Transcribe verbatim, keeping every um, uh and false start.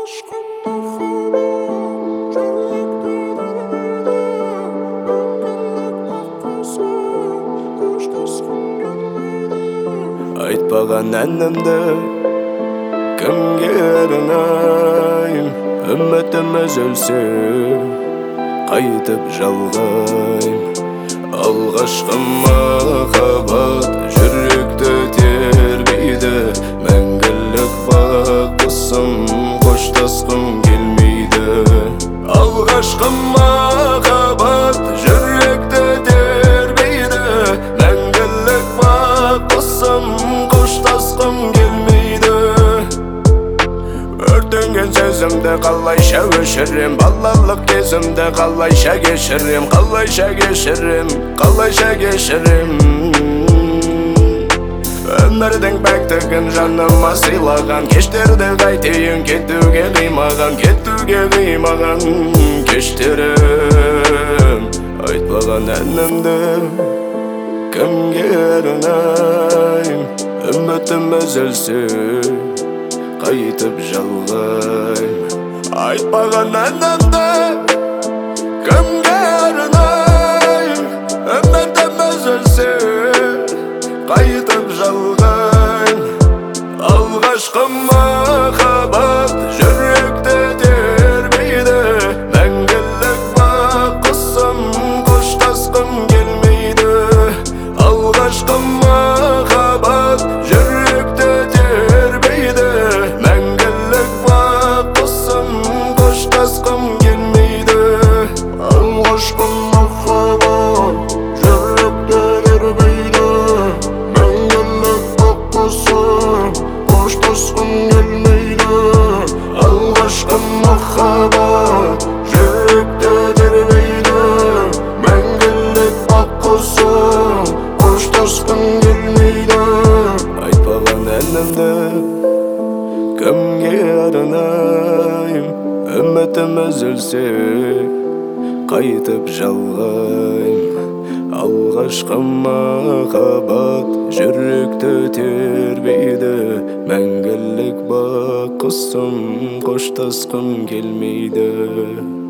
Айтпаған әнімді кімге арнайым, үмітіміз өлсе қайтып жалғайым. Алғашқы махаббат жүректі тербейді, мәңгілік бақытсым қоштасқым келмейді. Алғашқы махаббат жүректі тербейді, мәңгілік бақытсым қоштасқым келмейді. Өртенген сезімді қалайша өшірем, балалық кезімді қалайша кешірем, қалайша кешірем, қалайша кешірем. Өмірдің пәктігін жаныма сыйлаған, кештерді қайтейін, кетуге қимаған, кетуге қимаған кештерім. Айтпаған әнімді кімге арнайым, үмітіміз өлсе қайтып жалғайым. Айтпаған әнімді кімге арнайым, үмітіміз өлсе қайтып жалғайым. Алғашқы махаббат жүректі тербейді, мәңгілік бақытсым қоштасқым келмейді. Алғашқы махаббат жүректі тербейді, мәңгілік бақытсым қоштасқым келмейді. Алғашқы махаббат жүректі тербейді, мәңгілік бақытсым қоштасқым келмейді. Алғашқы махаббат жүректі тербейді, мәңгілік бақытсым қоштасқым келмейді. Айтпаған әнімді кімге арнайым, үмітіміз өлсе қайтып жалғайым. Алғашқы махаббат жүректі тербейді, мәңгілік бақытсым қоштасқым келмейді.